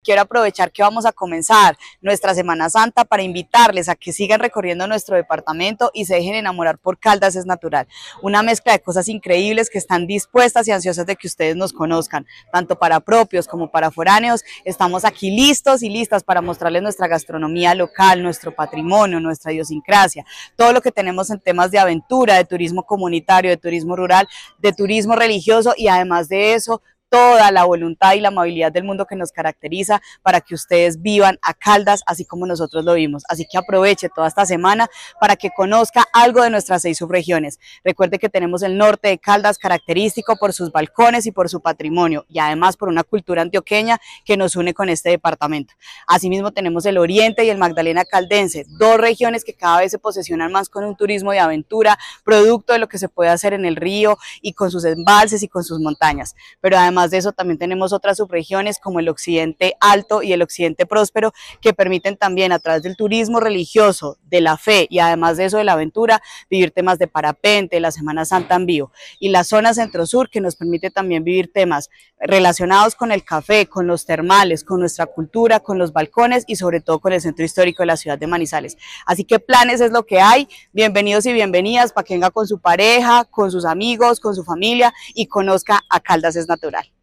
quiero aprovechar que vamos a comenzar nuestra Semana Santa para invitarles a que sigan recorriendo nuestro departamento y se dejen enamorar por Caldas es Natural. Una mezcla de cosas increíbles que están dispuestas y ansiosas de que ustedes nos conozcan, tanto para propios como para foráneos. Estamos aquí listos y listas para mostrarles nuestra gastronomía local, nuestro patrimonio, nuestra idiosincrasia, todo lo que tenemos en temas de aventura, de turismo comunitario, de turismo rural, de turismo religioso y además de eso, toda la voluntad y la amabilidad del mundo que nos caracteriza para que ustedes vivan a Caldas así como nosotros lo vimos. Así que aproveche toda esta semana para que conozca algo de nuestras 6 subregiones. Recuerde que tenemos el norte de Caldas característico por sus balcones y por su patrimonio y además por una cultura antioqueña que nos une con este departamento. Asimismo tenemos el oriente y el Magdalena Caldense, 2 regiones que cada vez se posesionan más con un turismo de aventura, producto de lo que se puede hacer en el río y con sus embalses y con sus montañas. Pero además de eso también tenemos otras subregiones como el occidente alto y el occidente próspero que permiten también a través del turismo religioso, de la fe y además de eso de la aventura, vivir temas de parapente, la Semana Santa en vivo, y la zona centro-sur que nos permite también vivir temas relacionados con el café, con los termales, con nuestra cultura, con los balcones y sobre todo con el centro histórico de la ciudad de Manizales. Así que planes es lo que hay, bienvenidos y bienvenidas para que venga con su pareja, con sus amigos, con su familia y conozca a Caldas es Natural.